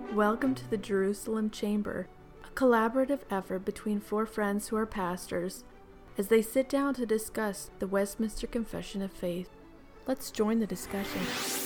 Welcome to the Jerusalem Chamber, a collaborative effort between four friends who are pastors as they sit down to discuss the Westminster Confession of Faith. Let's join the discussion.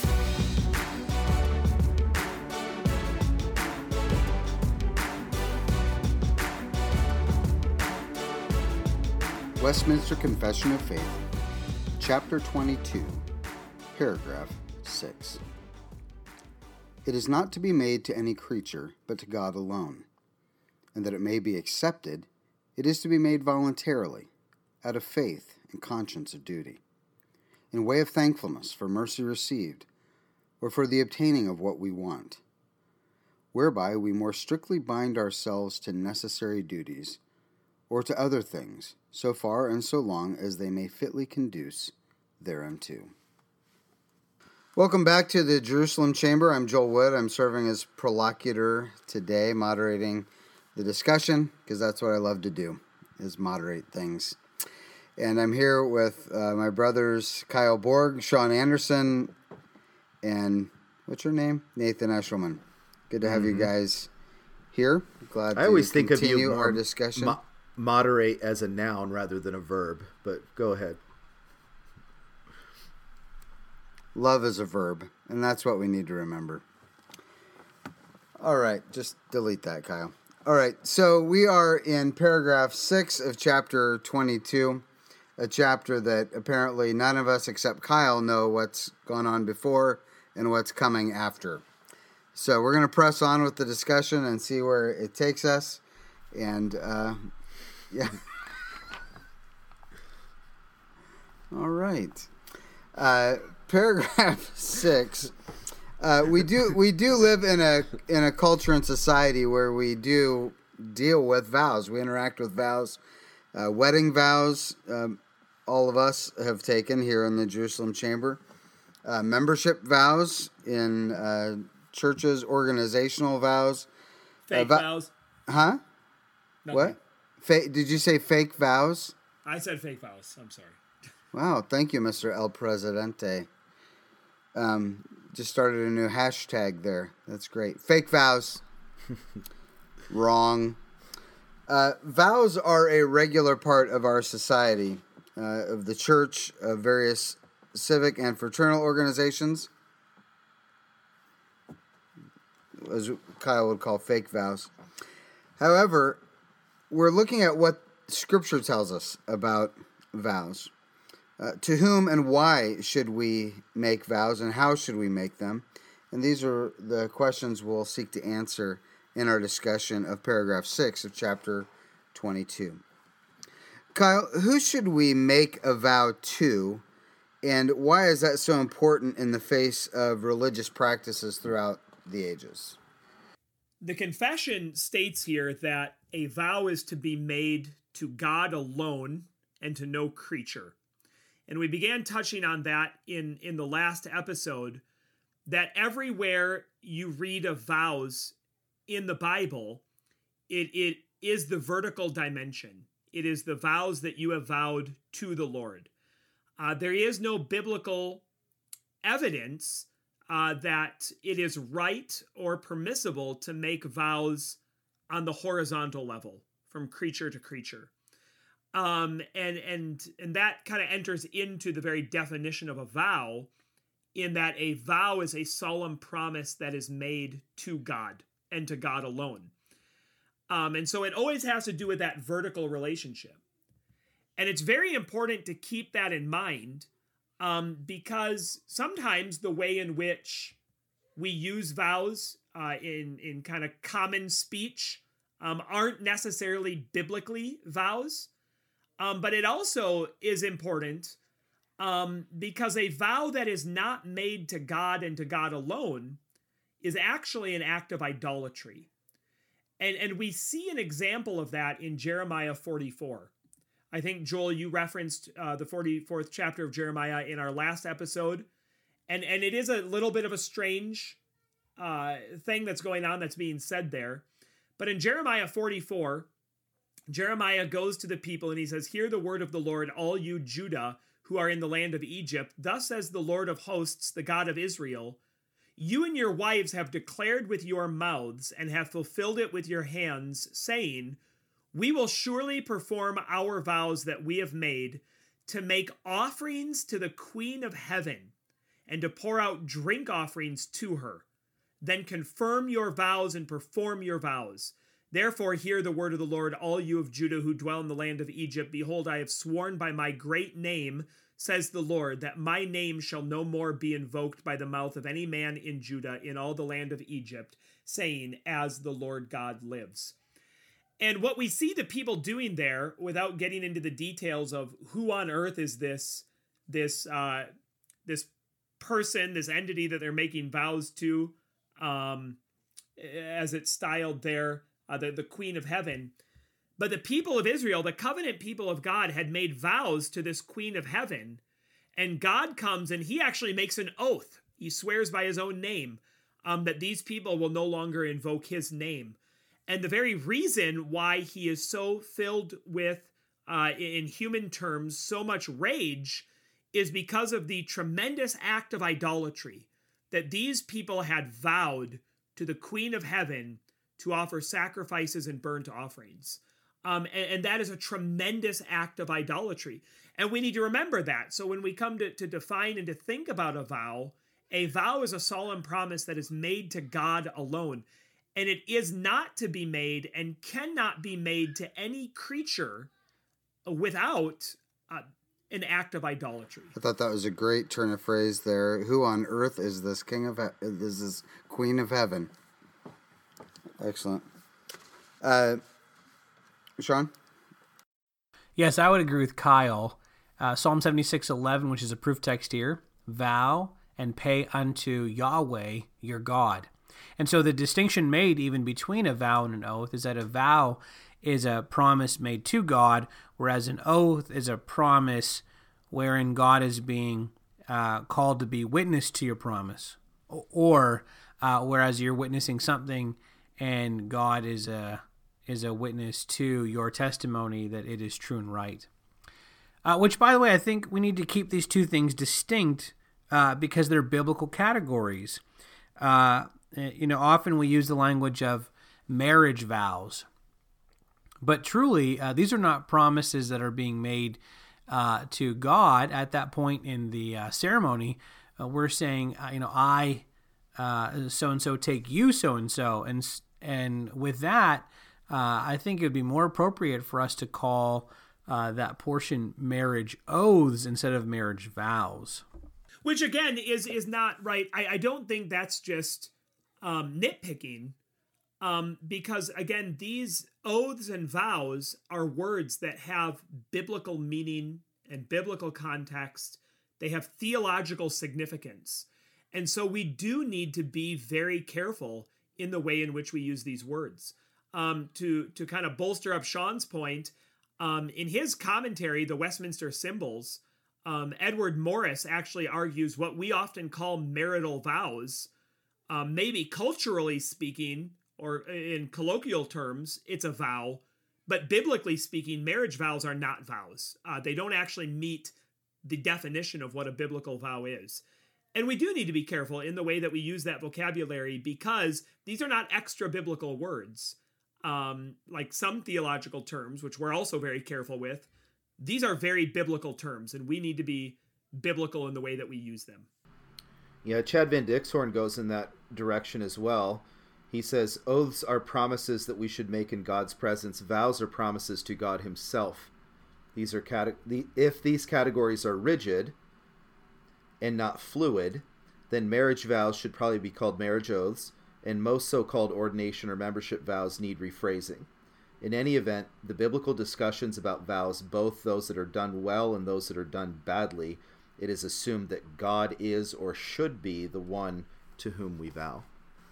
Westminster Confession of Faith, Chapter 22, Paragraph 6. It is not to be made to any creature, but to God alone. And that it may be accepted, it is to be made voluntarily, out of faith and conscience of duty, in way of thankfulness for mercy received, or for the obtaining of what we want, whereby we more strictly bind ourselves to necessary duties, or to other things, so far and so long as they may fitly conduce thereunto. Welcome back to the Jerusalem Chamber. I'm Joel Wood. I'm serving as prolocutor today, moderating the discussion, because that's what I love to do, is moderate things. And I'm here with my brothers Kyle Borg, Sean Anderson, and what's your name? Nathan Eshelman. Good to have you guys here. Glad I always to think of you continue more our discussion. Moderate as a noun rather than a verb, but go ahead. Love is a verb, and that's what we need to remember. All right, just delete that, Kyle. All right, so we are in paragraph 6 of chapter 22, a chapter that apparently none of us except Kyle know what's gone on before and what's coming after. So we're going to press on with the discussion and see where it takes us. And, yeah. All right. Paragraph 6. We do live in a culture and society where we do deal with vows. We interact with vows, wedding vows. All of us have taken here in the Jerusalem Chamber. Membership vows in churches, organizational vows. Fake vows. Huh? Nothing. What? Did you say fake vows? I said fake vows. I'm sorry. Wow, thank you, Mr. El Presidente. Just started a new hashtag there. That's great. Fake vows. Wrong. Vows are a regular part of our society, of the church, of various civic and fraternal organizations, as Kyle would call fake vows. However, we're looking at what Scripture tells us about vows. To whom and why should we make vows, and how should we make them? And these are the questions we'll seek to answer in our discussion of paragraph 6 of chapter 22. Kyle, who should we make a vow to, and why is that so important in the face of religious practices throughout the ages? The confession states here that a vow is to be made to God alone and to no creature. And we began touching on that in the last episode, that everywhere you read of vows in the Bible, it is the vertical dimension. It is the vows that you have vowed to the Lord. There is no biblical evidence that it is right or permissible to make vows on the horizontal level, from creature to creature. And that kind of enters into the very definition of a vow, in that a vow is a solemn promise that is made to God and to God alone. And so it always has to do with that vertical relationship. And it's very important to keep that in mind, because sometimes the way in which we use vows in kind of common speech aren't necessarily biblically vows. But it also is important because a vow that is not made to God and to God alone is actually an act of idolatry. And we see an example of that in Jeremiah 44. I think, Joel, you referenced the 44th chapter of Jeremiah in our last episode. And it is a little bit of a strange thing that's going on that's being said there. But in Jeremiah 44, Jeremiah goes to the people and he says, "Hear the word of the Lord, all you Judah who are in the land of Egypt. Thus says the Lord of hosts, the God of Israel, You and your wives have declared with your mouths and have fulfilled it with your hands, saying, we will surely perform our vows that we have made to make offerings to the Queen of Heaven and to pour out drink offerings to her. Then confirm your vows and perform your vows. Therefore hear the word of the Lord, all you of Judah who dwell in the land of Egypt. Behold, I have sworn by my great name, says the Lord, that my name shall no more be invoked by the mouth of any man in Judah in all the land of Egypt, saying, as the Lord God lives. And what we see the people doing there, without getting into the details of who on earth is this person, this entity that they're making vows to, as it's styled there, the Queen of Heaven. But the people of Israel, the covenant people of God, had made vows to this Queen of Heaven. And God comes and he actually makes an oath. He swears by his own name that these people will no longer invoke his name. And the very reason why he is so filled with, in human terms, so much rage is because of the tremendous act of idolatry that these people had vowed to the Queen of Heaven to offer sacrifices and burnt offerings. And that is a tremendous act of idolatry. And we need to remember that. So when we come to define and to think about a vow is a solemn promise that is made to God alone. And it is not to be made and cannot be made to any creature without an act of idolatry. I thought that was a great turn of phrase there. Who on earth is this this Queen of Heaven? Excellent. Sean? Yes, I would agree with Kyle. Psalm 76:11, which is a proof text here, vow and pay unto Yahweh your God. And so the distinction made even between a vow and an oath is that a vow is a promise made to God, whereas an oath is a promise wherein God is being called to be witness to your promise, or whereas you're witnessing something and God is a witness to your testimony that it is true and right. Which, by the way, I think we need to keep these two things distinct because they're biblical categories. Often we use the language of marriage vows, but truly these are not promises that are being made to God at that point in the ceremony. We're saying, I so-and-so take you so-and-so. And with that, I think it would be more appropriate for us to call that portion marriage oaths instead of marriage vows. Which, again, is not right. I don't think that's just nitpicking, because, again, these oaths and vows are words that have biblical meaning and biblical context. They have theological significance. And so we do need to be very careful in the way in which we use these words. To kind of bolster up Sean's point, in his commentary, The Westminster Symbols, Edward Morris actually argues what we often call marital vows. Maybe culturally speaking, or in colloquial terms, it's a vow, but biblically speaking, marriage vows are not vows. They don't actually meet the definition of what a biblical vow is. And we do need to be careful in the way that we use that vocabulary, because these are not extra biblical words. Like some theological terms, which we're also very careful with, these are very biblical terms, and we need to be biblical in the way that we use them. Yeah, Chad Van Dixhorn goes in that direction as well. He says, oaths are promises that we should make in God's presence. Vows are promises to God himself. These are if these categories are rigid and not fluid, then marriage vows should probably be called marriage oaths, and most so-called ordination or membership vows need rephrasing. In any event, the biblical discussions about vows, both those that are done well and those that are done badly, it is assumed that God is or should be the one to whom we vow.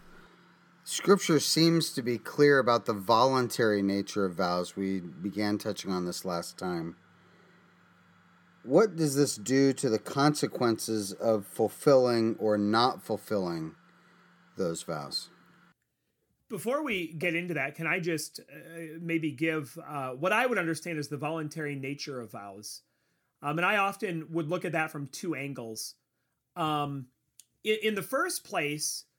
Scripture seems to be clear about the voluntary nature of vows. We began touching on this last time. What does this do to the consequences of fulfilling or not fulfilling those vows? Before we get into that, can I just maybe give what I would understand as the voluntary nature of vows? And I often would look at that from two angles. In the first place,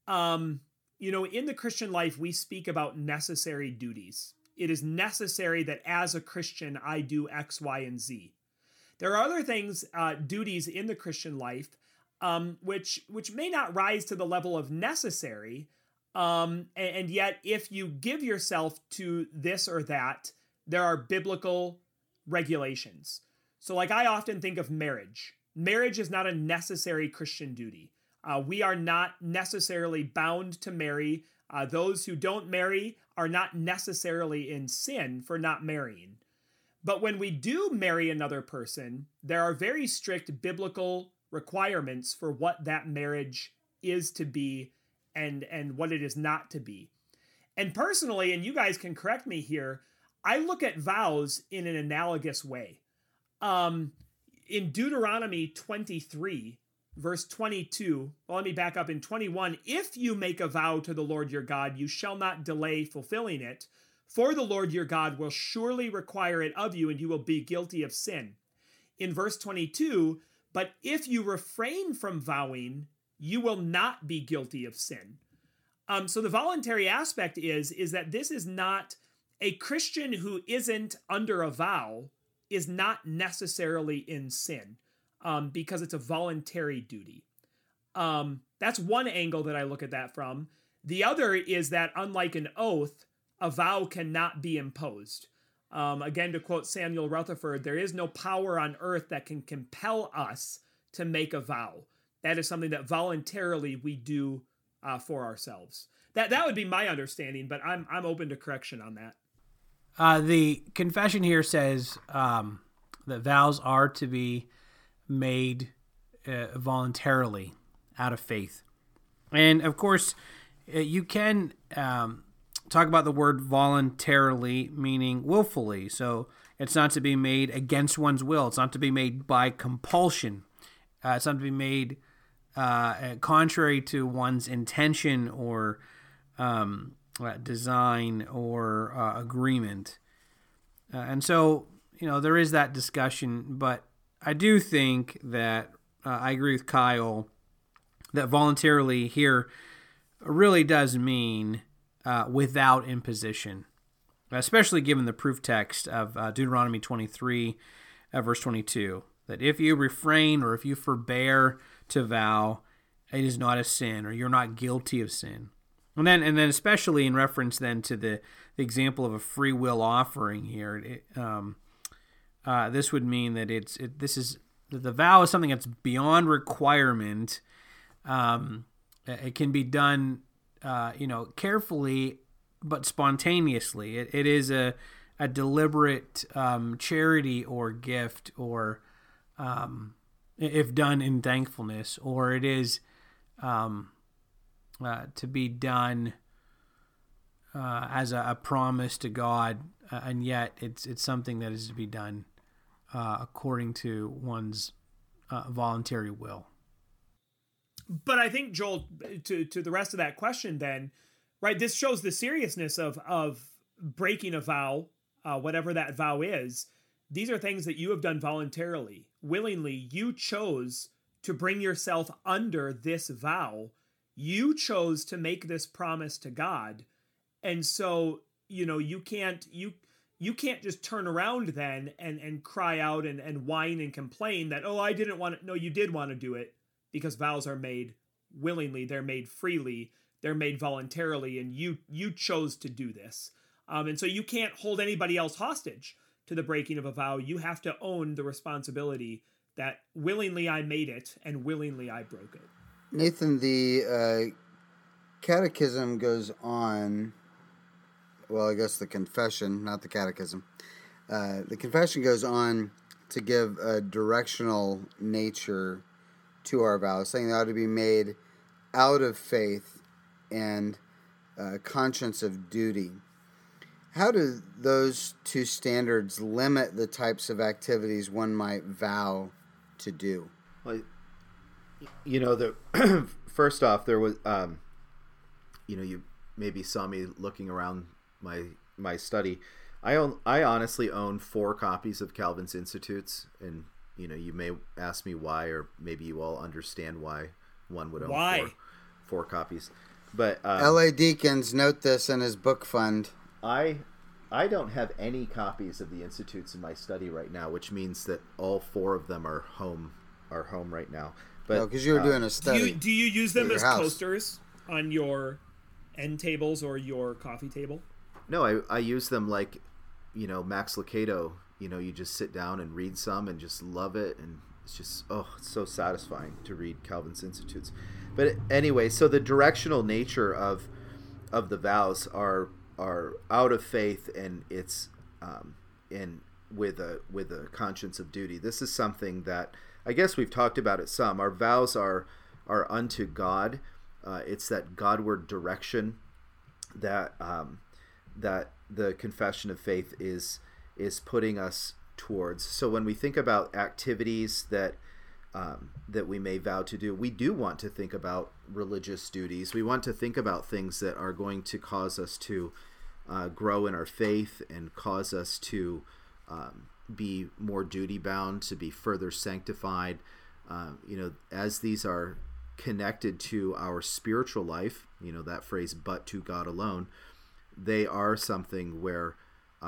In the Christian life, we speak about necessary duties. It is necessary that as a Christian, I do X, Y, and Z. There are other things, duties in the Christian life, which may not rise to the level of necessary, and yet if you give yourself to this or that, there are biblical regulations. So like I often think of marriage. Marriage is not a necessary Christian duty. We are not necessarily bound to marry. Those who don't marry are not necessarily in sin for not marrying. But when we do marry another person, there are very strict biblical requirements for what that marriage is to be and what it is not to be. And personally, and you guys can correct me here, I look at vows in an analogous way. In Deuteronomy 23, verse 22, well, let me back up in 21. If you make a vow to the Lord your God, you shall not delay fulfilling it, for the Lord your God will surely require it of you, and you will be guilty of sin. In verse 22, but if you refrain from vowing, you will not be guilty of sin. So the voluntary aspect is that this is not a Christian who isn't under a vow is not necessarily in sin, because it's a voluntary duty. That's one angle that I look at that from. The other is that unlike an oath, a vow cannot be imposed. Again, to quote Samuel Rutherford, there is no power on earth that can compel us to make a vow. That is something that voluntarily we do for ourselves. That would be my understanding, but I'm open to correction on that. The confession here says that vows are to be made voluntarily out of faith. And of course, you can talk about the word voluntarily, meaning willfully. So it's not to be made against one's will. It's not to be made by compulsion. It's not to be made contrary to one's intention or design or agreement. And so, there is that discussion, but I do think that I agree with Kyle that voluntarily here really does mean without imposition, especially given the proof text of Deuteronomy 23, verse 22, that if you refrain or if you forbear to vow, it is not a sin, or you're not guilty of sin. And then especially in reference then to the example of a free will offering here, this would mean that the vow is something that's beyond requirement. It can be done, carefully, but spontaneously. It is a deliberate charity or gift, or if done in thankfulness, or it is to be done as a promise to God, and yet it's something that is to be done according to one's voluntary will. But I think, Joel, to the rest of that question then, right, this shows the seriousness of breaking a vow, whatever that vow is. These are things that you have done voluntarily, willingly. You chose to bring yourself under this vow. You chose to make this promise to God. And so, you can't just turn around then and cry out and whine and complain that, I didn't want to. No, you did want to do it, because vows are made willingly, they're made freely, they're made voluntarily, and you chose to do this. And so you can't hold anybody else hostage to the breaking of a vow. You have to own the responsibility that willingly I made it and willingly I broke it. Nathan, the catechism goes on, well, I guess the confession, not the catechism. The confession goes on to give a directional nature to our vows, saying they ought to be made out of faith and conscience of duty. How do those two standards limit the types of activities one might vow to do? Well, first off, there was, you maybe saw me looking around my study. I honestly own 4 copies of Calvin's Institutes, and you may ask me why, or maybe you all understand why one would own four copies. But L.A. Deakins, note this in his book fund. I don't have any copies of the Institutes in my study right now, which means that all 4 of them are home right now. But because you were doing a study. Do you use them as house. posters on your end tables or your coffee table? No, I use them like, Max Lucado. You just sit down and read some and just love it, and it's just it's so satisfying to read Calvin's Institutes. But anyway, so the directional nature of the vows are out of faith, and it's with a conscience of duty. This is something that I guess we've talked about it some. Our vows are unto God. It's that Godward direction that the confession of faith is putting us towards. So when we think about activities that we may vow to do, we do want to think about religious duties. We want to think about things that are going to cause us to grow in our faith and cause us to be more duty bound, to be further sanctified. As these are connected to our spiritual life, that phrase, but to God alone, they are something where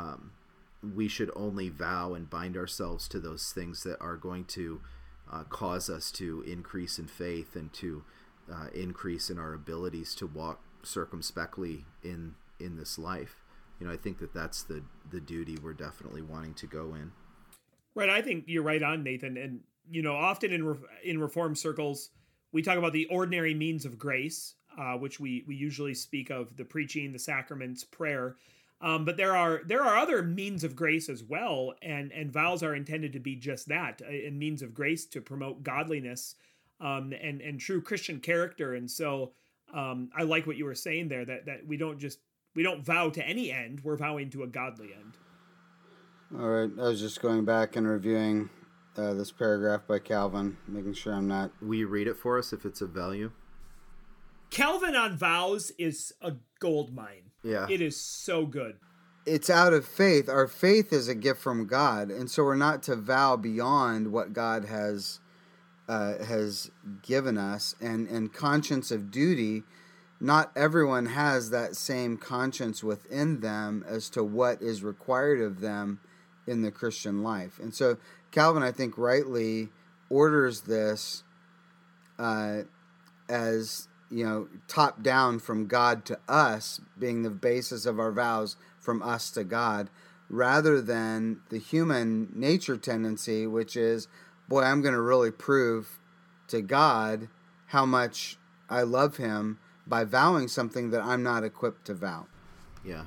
we should only vow and bind ourselves to those things that are going to cause us to increase in faith and to increase in our abilities to walk circumspectly in this life. I think that's the duty we're definitely wanting to go in. Right, I think you're right on, Nathan. And often in Reformed circles, we talk about the ordinary means of grace, which we usually speak of the preaching, the sacraments, prayer. But there are other means of grace as well, and vows are intended to be just that, a means of grace to promote godliness and true Christian character. And so I like what you were saying there, that we don't vow to any end, we're vowing to a godly end. All right, I was just going back and reviewing this paragraph by Calvin, making sure I'm not... Will you read it for us if it's of value? Calvin on vows is a gold mine. Yeah. It is so good. It's out of faith. Our faith is a gift from God, and so we're not to vow beyond what God has given us. And conscience of duty, not everyone has that same conscience within them as to what is required of them in the Christian life. And so Calvin, I think, rightly orders this as, top down from God to us, being the basis of our vows from us to God, rather than the human nature tendency, which is, boy, I'm going to really prove to God how much I love him by vowing something that I'm not equipped to vow. Yeah.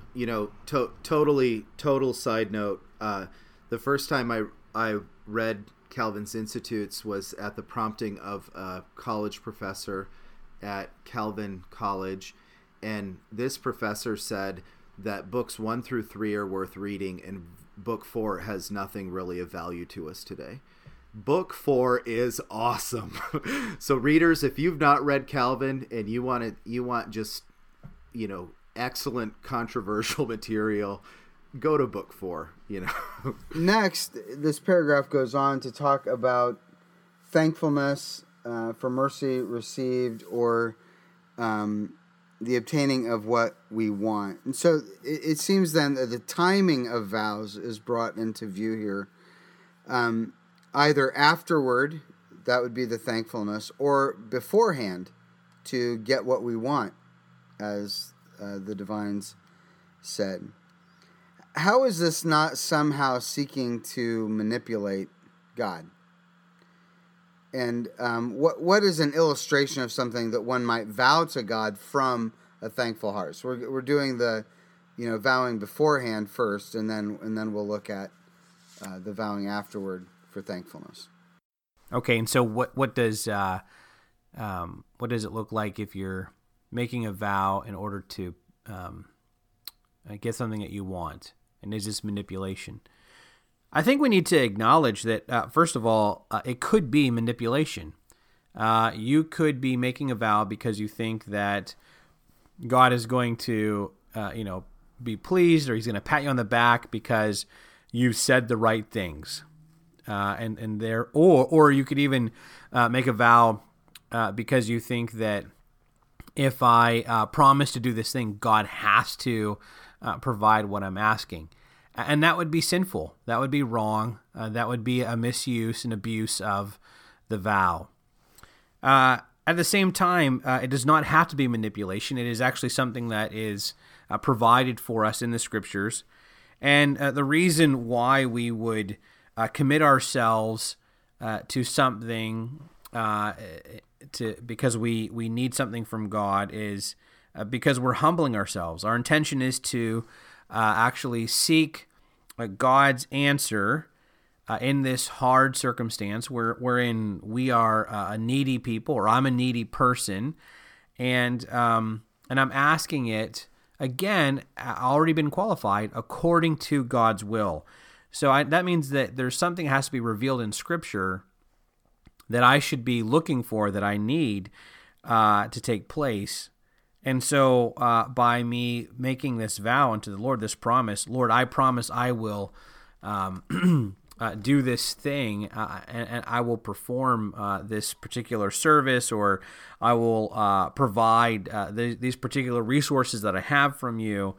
Total side note. The first time I read Calvin's Institutes was at the prompting of a college professor at Calvin College, and this professor said that books 1 through 3 are worth reading, and book 4 has nothing really of value to us today. Book 4 is awesome. So readers, if you've not read Calvin and you want just, excellent controversial material, go to book 4, Next, this paragraph goes on to talk about thankfulness for mercy received, or the obtaining of what we want. And so it seems then that the timing of vows is brought into view here. Either afterward, that would be the thankfulness, or beforehand to get what we want, as the divines said. How is this not somehow seeking to manipulate God? And what is an illustration of something that one might vow to God from a thankful heart? So we're doing the, vowing beforehand first, and then we'll look at the vowing afterward for thankfulness. Okay, and so what does it look like if you're making a vow in order to get something that you want? And is this manipulation? I think we need to acknowledge that, first of all, it could be manipulation. You could be making a vow because you think that God is going to, be pleased, or he's going to pat you on the back because you said the right things. Or you could even make a vow because you think that if I promise to do this thing, God has to provide what I'm asking. And that would be sinful. That would be wrong. That would be a misuse and abuse of the vow. At the same time, it does not have to be manipulation. It is actually something that is provided for us in the Scriptures. And the reason why we would commit ourselves to something because we need something from God is because we're humbling ourselves. Our intention is to actually seek God's answer in this hard circumstance wherein we are a needy people, or I'm a needy person, and I'm asking it again, already been qualified according to God's will. So that means that there's something that has to be revealed in Scripture that I should be looking for, that I need to take place. And so by me making this vow unto the Lord, this promise, Lord, I promise I will do this thing, and I will perform this particular service, or I will provide these particular resources that I have from you.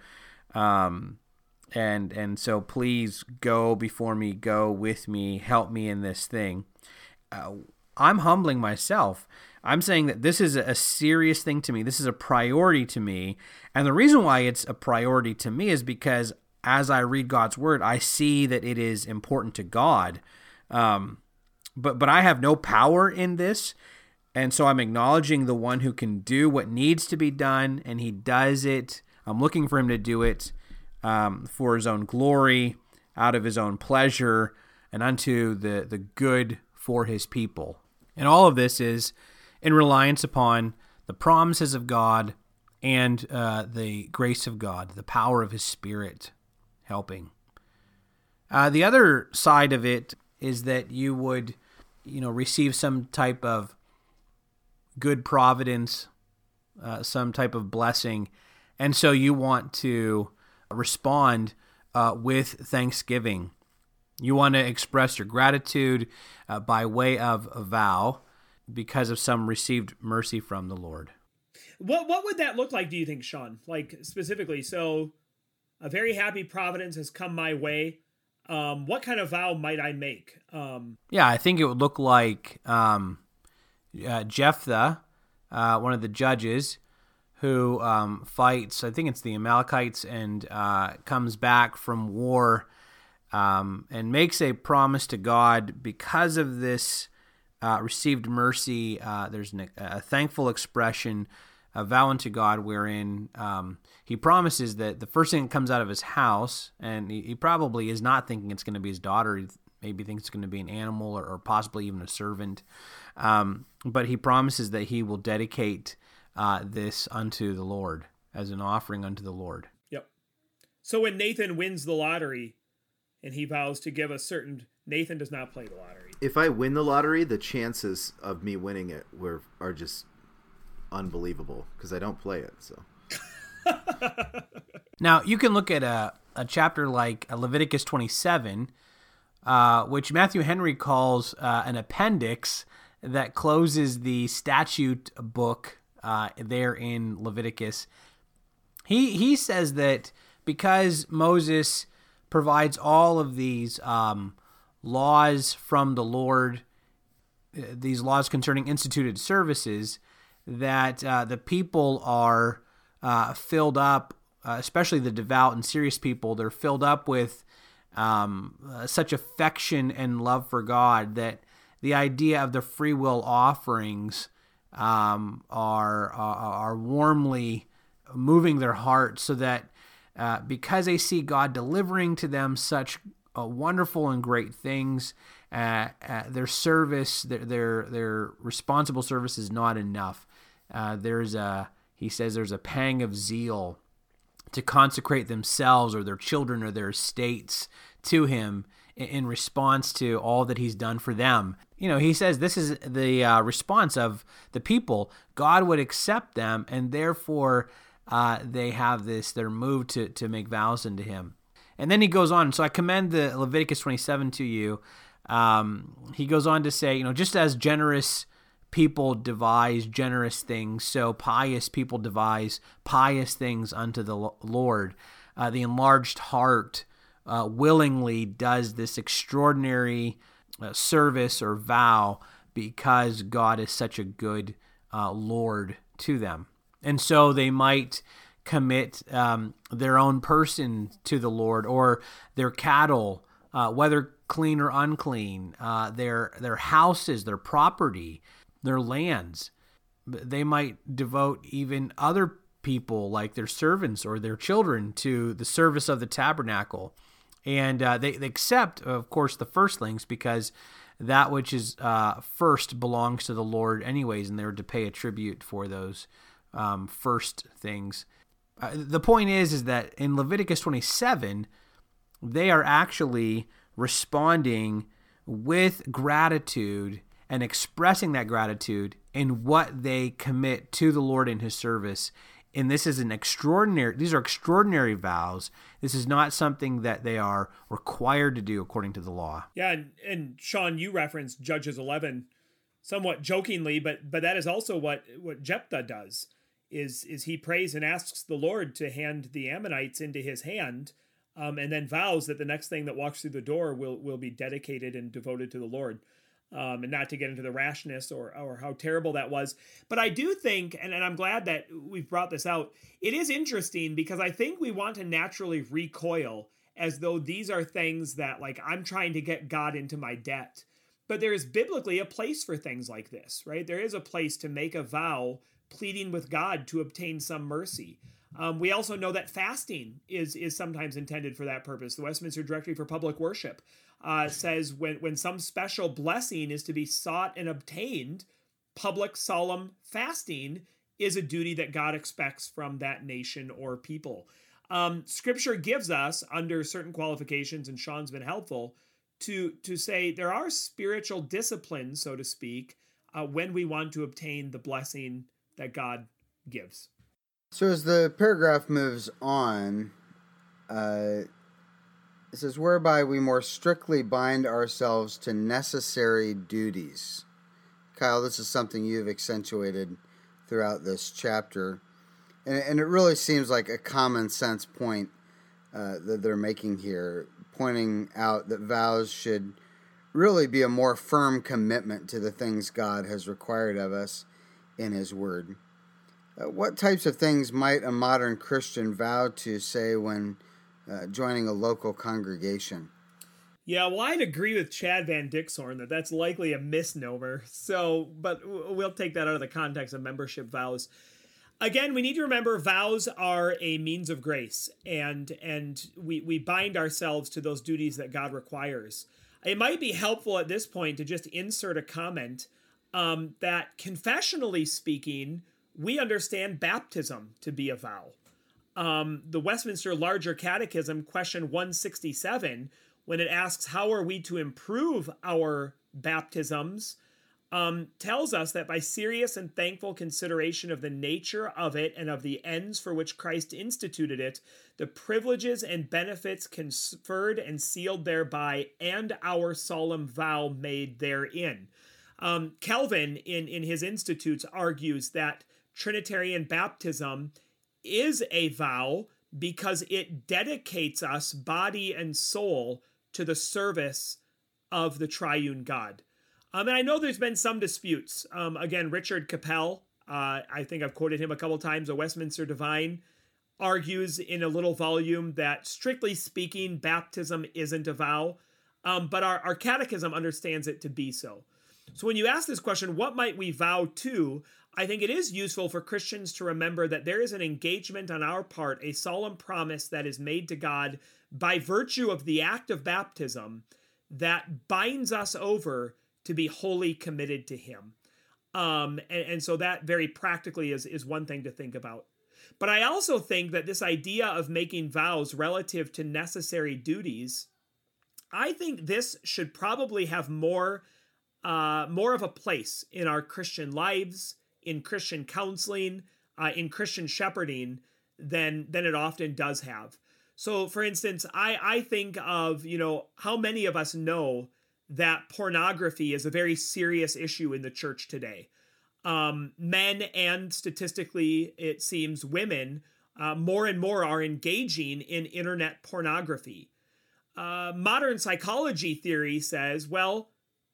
And so please go before me, go with me, help me in this thing. I'm humbling myself. I'm saying that this is a serious thing to me. This is a priority to me. And the reason why it's a priority to me is because as I read God's word, I see that it is important to God. But I have no power in this. And so I'm acknowledging the one who can do what needs to be done, and he does it. I'm looking for him to do it for his own glory, out of his own pleasure, and unto the good for his people. And all of this is in reliance upon the promises of God and the grace of God, the power of his Spirit helping. The other side of it is that you would, receive some type of good providence, some type of blessing, and so you want to respond with thanksgiving. You want to express your gratitude by way of a vow because of some received mercy from the Lord. What would that look like, do you think, Sean? Like specifically, so a very happy providence has come my way. What kind of vow might I make? Yeah, I think it would look like Jephthah, one of the judges, who fights, I think it's the Amalekites, and comes back from war and makes a promise to God because of this received mercy. There's a thankful expression, a vow unto God, wherein he promises that the first thing that comes out of his house, and he probably is not thinking it's going to be his daughter, he maybe thinks it's going to be an animal or possibly even a servant, but he promises that he will dedicate this unto the Lord as an offering unto the Lord. Yep. So when Nathan wins the lottery and he vows to give Nathan does not play the lottery. If I win the lottery, the chances of me winning it are just unbelievable because I don't play it. So now you can look at a chapter like Leviticus 27, which Matthew Henry calls an appendix that closes the statute book there in Leviticus. He says that because Moses provides all of these laws from the Lord, these laws concerning instituted services, that the people are filled up, especially the devout and serious people, they're filled up with such affection and love for God that the idea of the free will offerings are warmly moving their hearts, so that because they see God delivering to them such wonderful and great things, their service, their responsible service is not enough. He says there's a pang of zeal to consecrate themselves or their children or their estates to him in response to all that he's done for them. He says this is the response of the people. God would accept them, and therefore they have this, they're moved to make vows unto him. And then he goes on, so I commend the Leviticus 27 to you. He goes on to say, just as generous people devise generous things, so pious people devise pious things unto the Lord. The enlarged heart willingly does this extraordinary service or vow because God is such a good Lord to them. And so they might commit their own person to the Lord, or their cattle, whether clean or unclean, their houses, their property, their lands. They might devote even other people, like their servants or their children, to the service of the tabernacle. And they accept, of course, the firstlings, because that which is first belongs to the Lord anyways, and they're to pay a tribute for those first things. The point is that in Leviticus 27, they are actually responding with gratitude and expressing that gratitude in what they commit to the Lord in his service. And this is these are extraordinary vows. This is not something that they are required to do according to the law. Yeah, and Sean, you referenced Judges 11 somewhat jokingly, but that is also what Jephthah does. Is he prays and asks the Lord to hand the Ammonites into his hand, and then vows that the next thing that walks through the door will be dedicated and devoted to the Lord, and not to get into the rashness or how terrible that was. But I do think, and I'm glad that we've brought this out, it is interesting because I think we want to naturally recoil as though these are things that, like, I'm trying to get God into my debt. But there is biblically a place for things like this, right? There is a place to make a vow pleading with God to obtain some mercy. We also know that fasting is sometimes intended for that purpose. The Westminster Directory for Public Worship says when some special blessing is to be sought and obtained, public solemn fasting is a duty that God expects from that nation or people. Scripture gives us, under certain qualifications, and Sean's been helpful, to say there are spiritual disciplines, so to speak, when we want to obtain the blessing that God gives. So as the paragraph moves on, it says, whereby we more strictly bind ourselves to necessary duties. Kyle, this is something you've accentuated throughout this chapter. And it really seems like a common sense point that they're making here, pointing out that vows should really be a more firm commitment to the things God has required of us in his word. What types of things might a modern Christian vow to, say, when joining a local congregation? Yeah, well, I'd agree with Chad Van Dixhorn that that's likely a misnomer. But we'll take that out of the context of membership vows. Again, we need to remember vows are a means of grace, and we bind ourselves to those duties that God requires. It might be helpful at this point to just insert a comment that, confessionally speaking, we understand baptism to be a vow. The Westminster Larger Catechism, question 167, when it asks how are we to improve our baptisms, tells us that by serious and thankful consideration of the nature of it and of the ends for which Christ instituted it, the privileges and benefits conferred and sealed thereby, and our solemn vow made therein. Calvin, in his Institutes, argues that Trinitarian baptism is a vow because it dedicates us, body and soul, to the service of the triune God. And I know there's been some disputes. Again, Richard Capel, I think I've quoted him a couple times, a Westminster Divine, argues in a little volume that, strictly speaking, baptism isn't a vow, but our catechism understands it to be so. So when you ask this question, what might we vow to? I think it is useful for Christians to remember that there is an engagement on our part, a solemn promise that is made to God by virtue of the act of baptism that binds us over to be wholly committed to him. And so that very practically is one thing to think about. But I also think that this idea of making vows relative to necessary duties, I think this should probably have more of a place in our Christian lives, in Christian counseling, in Christian shepherding than it often does have. So, for instance, I think of, how many of us know that pornography is a very serious issue in the church today. Men and statistically, it seems women, more and more are engaging in internet pornography. Modern psychology theory says, well,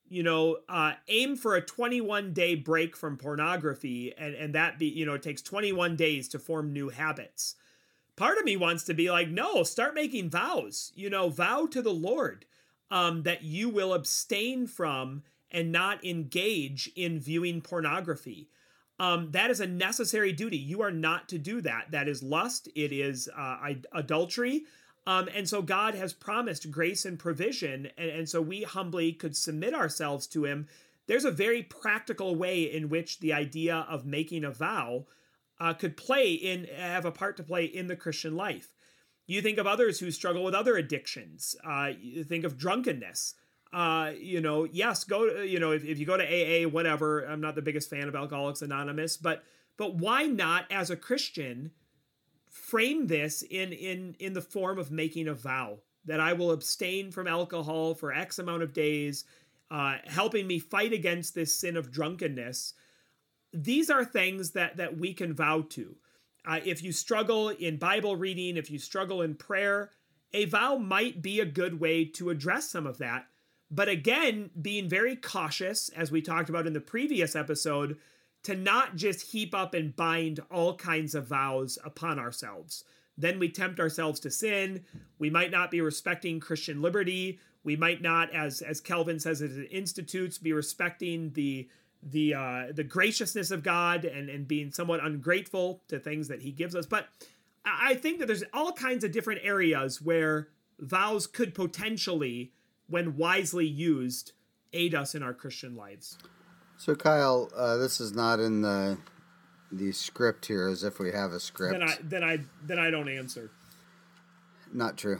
aim for a 21-day break from pornography, and that it takes 21 days to form new habits. Part of me wants to be like, no, start making vows. Vow to the Lord that you will abstain from and not engage in viewing pornography. That is a necessary duty. You are not to do that. That is lust. It is adultery. And so God has promised grace and provision. And so we humbly could submit ourselves to him. There's a very practical way in which the idea of making a vow could have a part to play in the Christian life. You think of others who struggle with other addictions. You think of drunkenness. Yes, if you go to AA, whatever. I'm not the biggest fan of Alcoholics Anonymous, but why not, as a Christian, frame this in the form of making a vow that I will abstain from alcohol for X amount of days, helping me fight against this sin of drunkenness. These are things that we can vow to. If you struggle in Bible reading, if you struggle in prayer, a vow might be a good way to address some of that. But again, being very cautious, as we talked about in the previous episode, to not just heap up and bind all kinds of vows upon ourselves. Then we tempt ourselves to sin. We might not be respecting Christian liberty. We might not, as Calvin says at Institutes, be respecting the graciousness of God and being somewhat ungrateful to things that he gives us. But I think that there's all kinds of different areas where vows could potentially, when wisely used, aid us in our Christian lives. So Kyle, this is not in the script here, as if we have a script. Then I don't answer. Not true.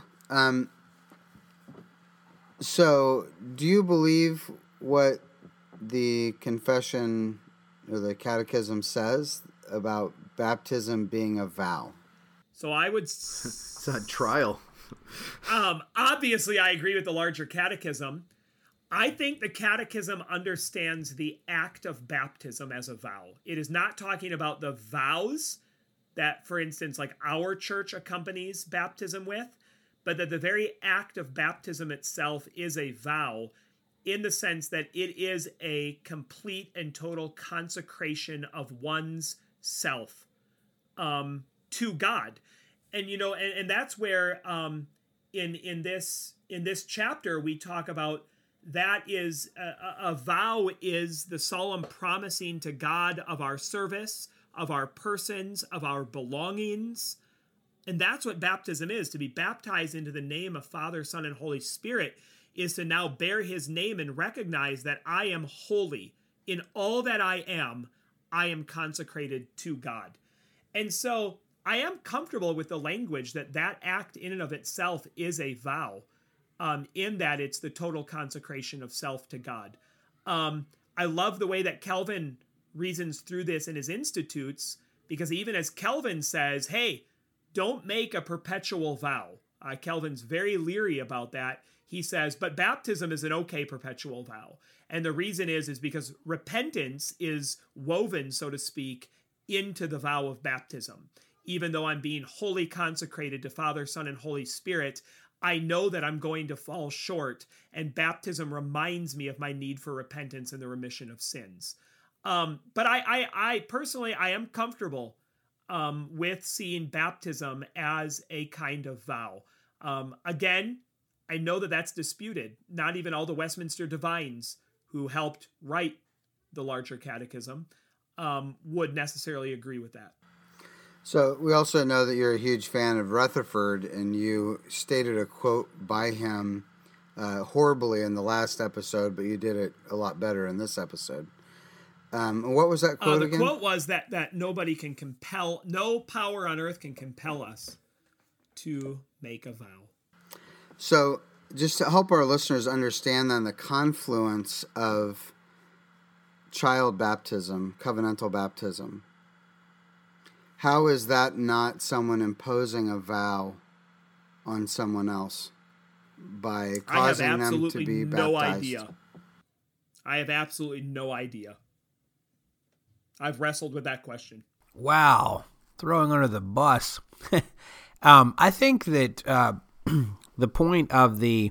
So do you believe what the confession or the catechism says about baptism being a vow? So I would... It's a trial. Obviously, I agree with the larger catechism. I think the catechism understands the act of baptism as a vow. It is not talking about the vows that, for instance, like our church accompanies baptism with, but that the very act of baptism itself is a vow in the sense that it is a complete and total consecration of one's self to God. And, and that's where in this chapter we talk about that is a vow is the solemn promising to God of our service, of our persons, of our belongings. And that's what baptism is. To be baptized into the name of Father, Son, and Holy Spirit is to now bear his name and recognize that I am holy. In all that I am consecrated to God. And so I am comfortable with the language that act in and of itself is a vow. In that it's the total consecration of self to God. I love the way that Calvin reasons through this in his Institutes, because even as Calvin says, hey, don't make a perpetual vow. Calvin's very leery about that. He says, but baptism is an okay perpetual vow. And the reason is because repentance is woven, so to speak, into the vow of baptism. Even though I'm being wholly consecrated to Father, Son, and Holy Spirit, I know that I'm going to fall short, and baptism reminds me of my need for repentance and the remission of sins. But I personally, I am comfortable with seeing baptism as a kind of vow. Again, I know that that's disputed. Not even all the Westminster divines who helped write the larger catechism would necessarily agree with that. So we also know that you're a huge fan of Rutherford, and you stated a quote by him horribly in the last episode, but you did it a lot better in this episode. What was that quote again? The quote was that nobody can compel, no power on earth can compel us to make a vow. So just to help our listeners understand then the confluence of child baptism, covenantal baptism, how is that not someone imposing a vow on someone else by causing them to be baptized? I have absolutely no idea. I've wrestled with that question. Wow, throwing under the bus. I think that the point of the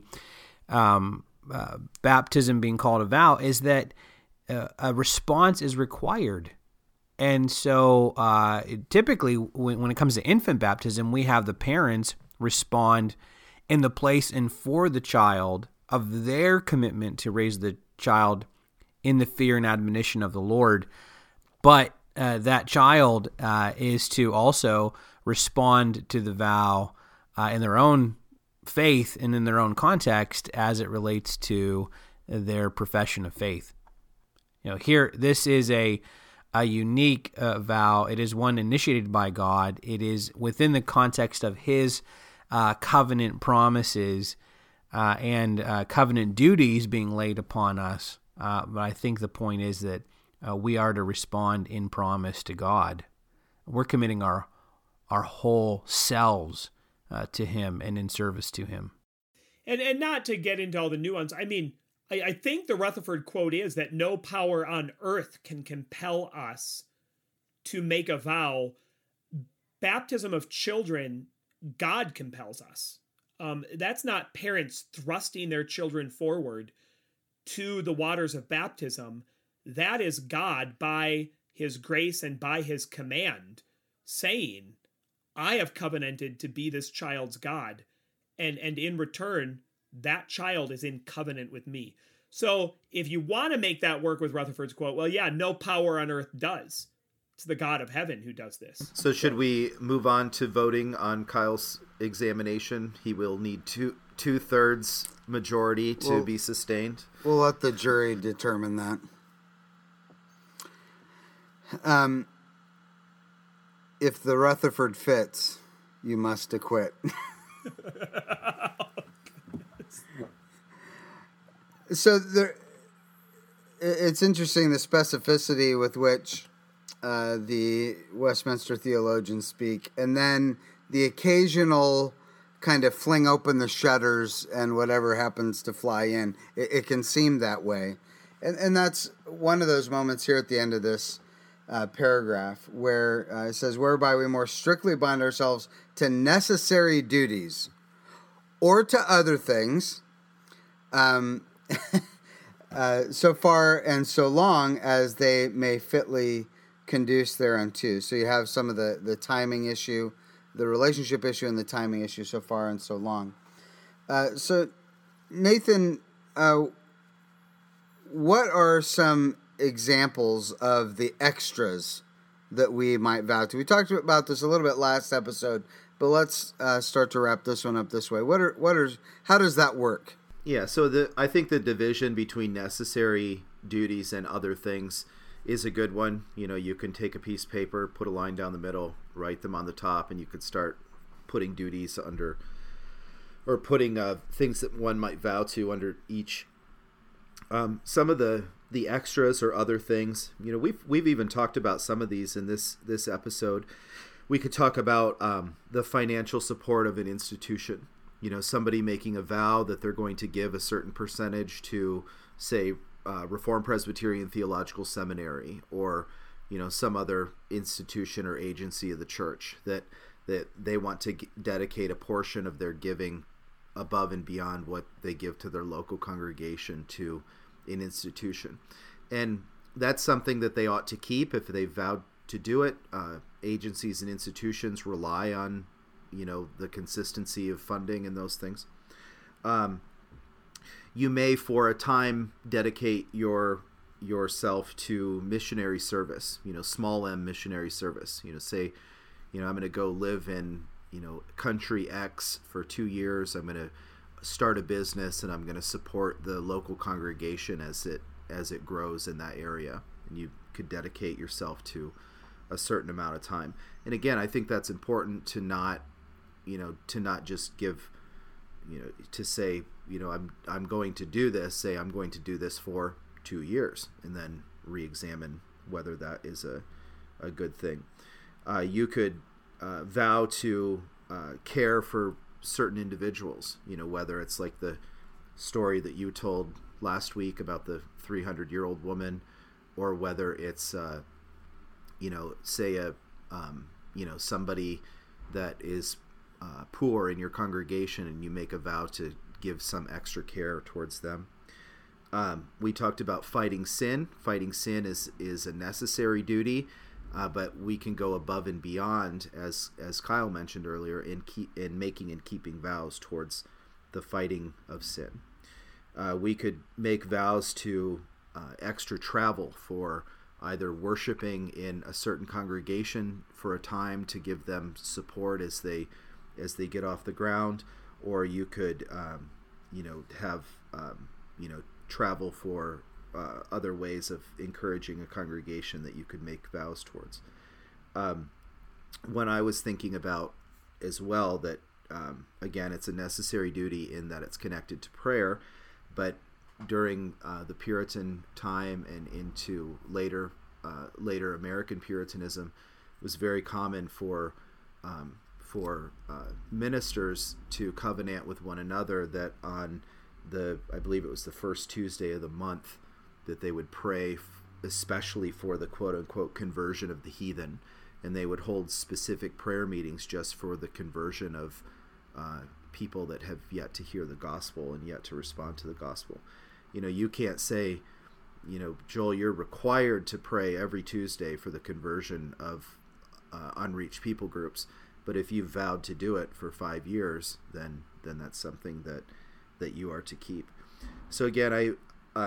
baptism being called a vow is that a response is required. And so typically when it comes to infant baptism, we have the parents respond in the place and for the child of their commitment to raise the child in the fear and admonition of the Lord. But that child is to also respond to the vow in their own faith and in their own context as it relates to their profession of faith. Here, this is a unique vow. It is one initiated by God. It is within the context of His covenant promises and covenant duties being laid upon us. But I think the point is that we are to respond in promise to God. We're committing our whole selves to Him and in service to Him. And not to get into all the nuance, I think the Rutherford quote is that no power on earth can compel us to make a vow. Baptism of children, God compels us. That's not parents thrusting their children forward to the waters of baptism. That is God by His grace and by His command saying, I have covenanted to be this child's God. And in return, that child is in covenant with me. So if you want to make that work with Rutherford's quote, well, yeah, no power on earth does. It's the God of heaven who does this. So should we move on to voting on Kyle's examination? He will need two-thirds majority to be sustained. We'll let the jury determine that. If the Rutherford fits, you must acquit. So it's interesting the specificity with which the Westminster theologians speak, and then the occasional kind of fling open the shutters and whatever happens to fly in. It can seem that way. And that's one of those moments here at the end of this paragraph where it says, whereby we more strictly bind ourselves to necessary duties or to other things, so far and so long as they may fitly conduce thereunto. So you have some of the timing issue, the relationship issue, and the timing issue, so far and so long. So, Nathan, what are some examples of the extras that we might vow to? We talked about this a little bit last episode, but let's start to wrap this one up this way. How does that work? Yeah, so I think the division between necessary duties and other things is a good one. You can take a piece of paper, put a line down the middle, write them on the top, and you could start putting duties under, or putting things that one might vow to under each. Some of the extras or other things, we've even talked about some of these in this episode. We could talk about the financial support of an institution. Somebody making a vow that they're going to give a certain percentage to, say, Reformed Presbyterian Theological Seminary, or some other institution or agency of the church that they want to dedicate a portion of their giving above and beyond what they give to their local congregation to an institution. And that's something that they ought to keep if they vowed to do it. Agencies and institutions rely on the consistency of funding and those things. You may for a time dedicate yourself to missionary service, small m missionary service. Say, I'm going to go live in, country X for 2 years. I'm going to start a business and I'm going to support the local congregation as it grows in that area. And you could dedicate yourself to a certain amount of time. And again, I think that's important to not just give, to say, I'm going to do this, say I'm going to do this for 2 years, and then re-examine whether that is a good thing. You could vow to care for certain individuals, whether it's like the story that you told last week about the 300-year-old woman, or whether it's say somebody that is poor in your congregation, and you make a vow to give some extra care towards them. We talked about fighting sin. Fighting sin is a necessary duty, but we can go above and beyond, as Kyle mentioned earlier, in making and keeping vows towards the fighting of sin. We could make vows to extra travel for either worshiping in a certain congregation for a time to give them support as they get off the ground, or you could have travel for other ways of encouraging a congregation that you could make vows towards. When I was thinking about as well that again, it's a necessary duty in that it's connected to prayer, but during the Puritan time and into later American Puritanism, it was very common for ministers to covenant with one another that on I believe it was the first Tuesday of the month, that they would pray especially for the quote-unquote conversion of the heathen, and they would hold specific prayer meetings just for the conversion of people that have yet to hear the gospel and yet to respond to the gospel. You can't say, Joel, you're required to pray every Tuesday for the conversion of unreached people groups, but if you've vowed to do it for 5 years, then that's something that you are to keep. So again,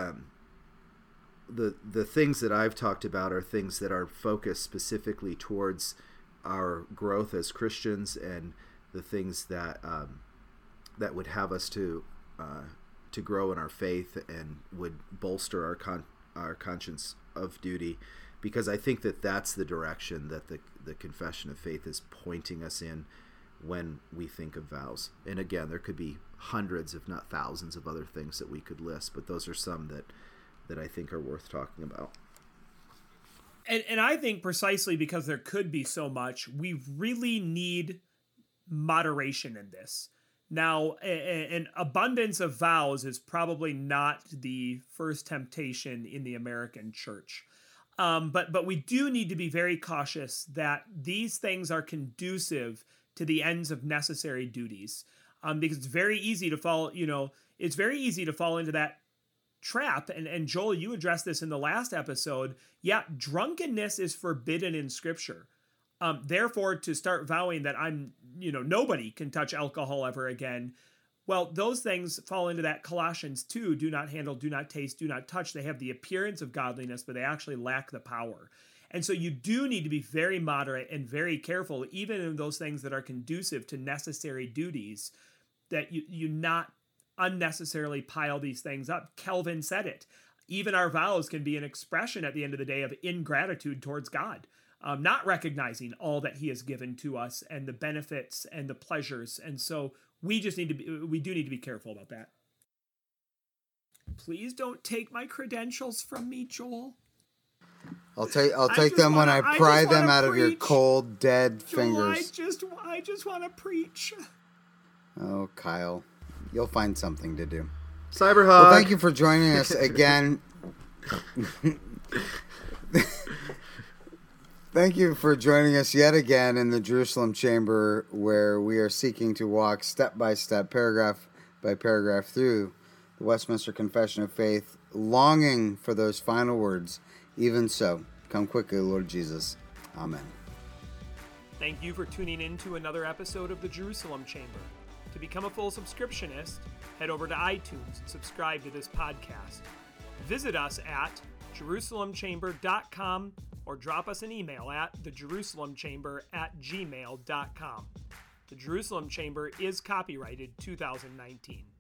the things that I've talked about are things that are focused specifically towards our growth as Christians, and the things that would have us to grow in our faith and would bolster our conscience of duty, because I think that that's the direction that the Confession of Faith is pointing us in when we think of vows. And again, there could be hundreds, if not thousands, of other things that we could list, but those are some that I think are worth talking about. And I think precisely because there could be so much, we really need moderation in this. Now, an abundance of vows is probably not the first temptation in the American church. But we do need to be very cautious that these things are conducive to the ends of necessary duties. Because it's very easy to fall into that trap. And Joel, you addressed this in the last episode. Yeah, drunkenness is forbidden in Scripture. Therefore, to start vowing that nobody can touch alcohol ever again, well, those things fall into that Colossians 2, do not handle, do not taste, do not touch. They have the appearance of godliness, but they actually lack the power. And so you do need to be very moderate and very careful, even in those things that are conducive to necessary duties, that you not unnecessarily pile these things up. Calvin said it. Even our vows can be an expression at the end of the day of ingratitude towards God. Not recognizing all that he has given to us and the benefits and the pleasures. And so we do need to be careful about that. Please don't take my credentials from me, Joel. I'll take them when I pry them out of your cold, dead fingers. I just want to preach. Oh, Kyle, you'll find something to do. Cyberhug. Well, thank you for joining us again. Thank you for joining us yet again in the Jerusalem Chamber, where we are seeking to walk step by step, paragraph by paragraph through the Westminster Confession of Faith, longing for those final words. Even so, come quickly, Lord Jesus. Amen. Thank you for tuning in to another episode of the Jerusalem Chamber. To become a full subscriptionist, head over to iTunes and subscribe to this podcast. Visit us at JerusalemChamber.com or drop us an email at thejerusalemchamber@gmail.com. The Jerusalem Chamber is copyrighted 2019.